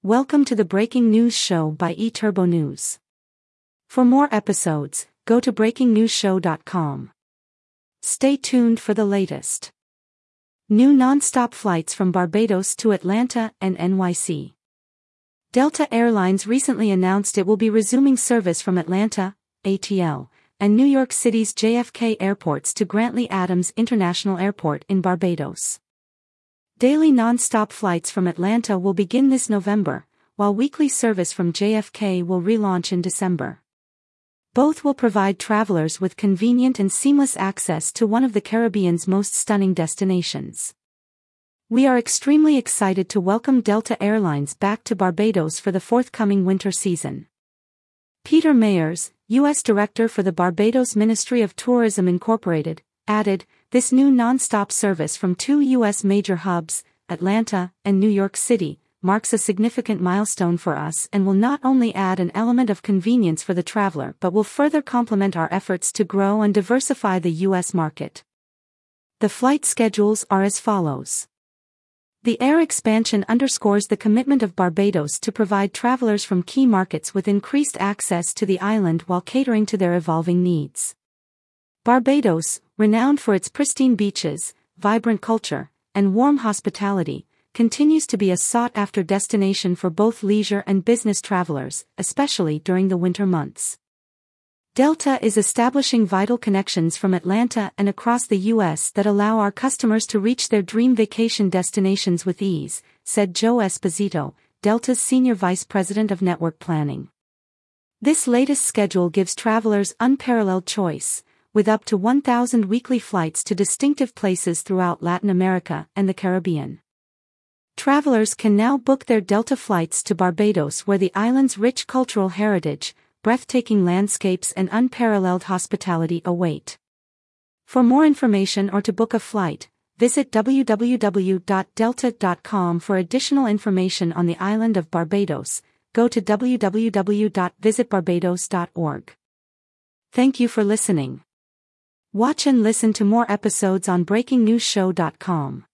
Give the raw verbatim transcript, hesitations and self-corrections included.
Welcome to the Breaking News Show by eTurbo News. For more episodes, go to breaking news show dot com. Stay tuned for the latest. New non-stop flights from Barbados to Atlanta and N Y C. Delta Air Lines recently announced it will be resuming service from Atlanta, A T L, and New York City's J F K airports to Grantley Adams International Airport in Barbados. Daily non-stop flights from Atlanta will begin this November, while weekly service from J F K will relaunch in December. Both will provide travelers with convenient and seamless access to one of the Caribbean's most stunning destinations. We are extremely excited to welcome Delta Air Lines back to Barbados for the forthcoming winter season. Peter Mayers, U S Director for the Barbados Ministry of Tourism Incorporated, added, "This new non-stop service from two U S major hubs, Atlanta and New York City, marks a significant milestone for us and will not only add an element of convenience for the traveler but will further complement our efforts to grow and diversify the U S market." The flight schedules are as follows. The air expansion underscores the commitment of Barbados to provide travelers from key markets with increased access to the island while catering to their evolving needs. Barbados, renowned for its pristine beaches, vibrant culture, and warm hospitality, continues to be a sought-after destination for both leisure and business travelers, especially during the winter months. Delta is establishing vital connections from Atlanta and across the U S that allow our customers to reach their dream vacation destinations with ease, said Joe Esposito, Delta's Senior Vice President of Network Planning. This latest schedule gives travelers unparalleled choice, with up to one thousand weekly flights to distinctive places throughout Latin America and the Caribbean. Travelers can now book their Delta flights to Barbados, where the island's rich cultural heritage, breathtaking landscapes and unparalleled hospitality await. For more information or to book a flight, visit w w w dot delta dot com. For additional information on the island of Barbados, go to w w w dot visit barbados dot org. Thank you for listening. Watch and listen to more episodes on breaking news show dot com.